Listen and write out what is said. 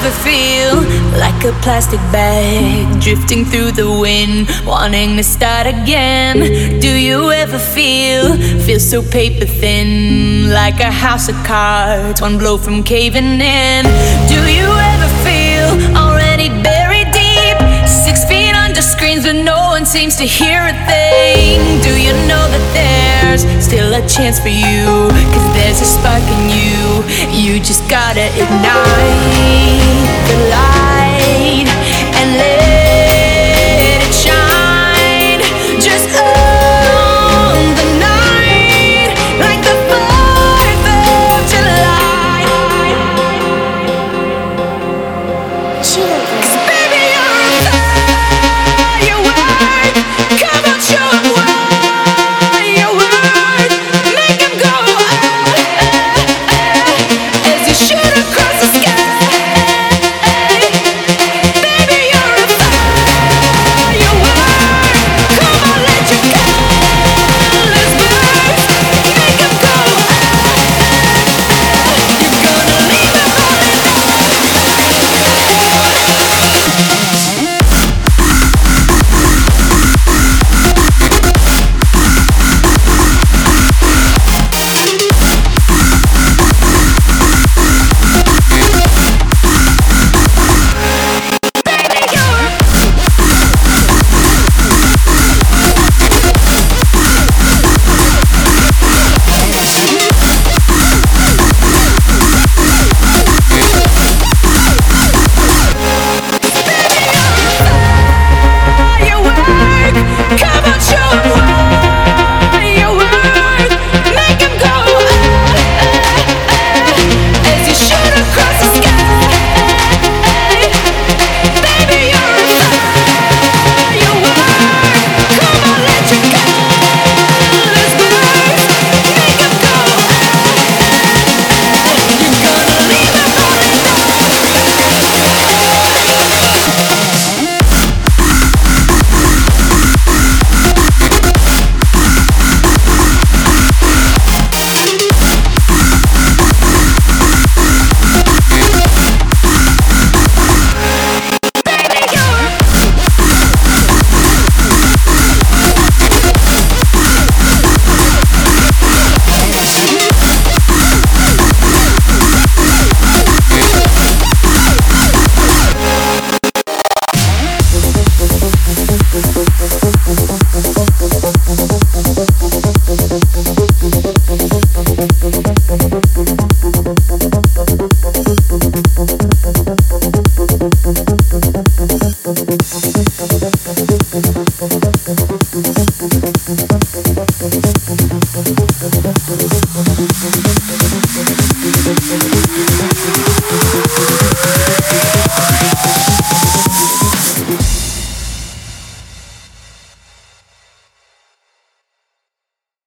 ever feel like a plastic bag drifting through the wind, wanting to start again? Do you ever feel so paper thin, like a house of cards, one blow from caving in? Do you ever feel already buried deep, 6 feet under screens but no one seems to hear a thing? Do you know that there's still a chance for you? 'Cause there's a spark in you, you just gotta ignite the light and let it shine. Just own the night like the 4th of July. 'Cause baby, you're a firework. Come on, show 'em why you're worth. Make 'em go as you shoot across the sky. Baby, you're a firework. Come on, let your colors burst. Make 'em go. You're gonna leave 'em falling down. Come on, show 'em why you're worth. Make 'em go as you shoot across the sky. Baby, you're a firework. Come on, let your colors burst. Make 'em go. You're gonna leave 'em falling down. Thank you.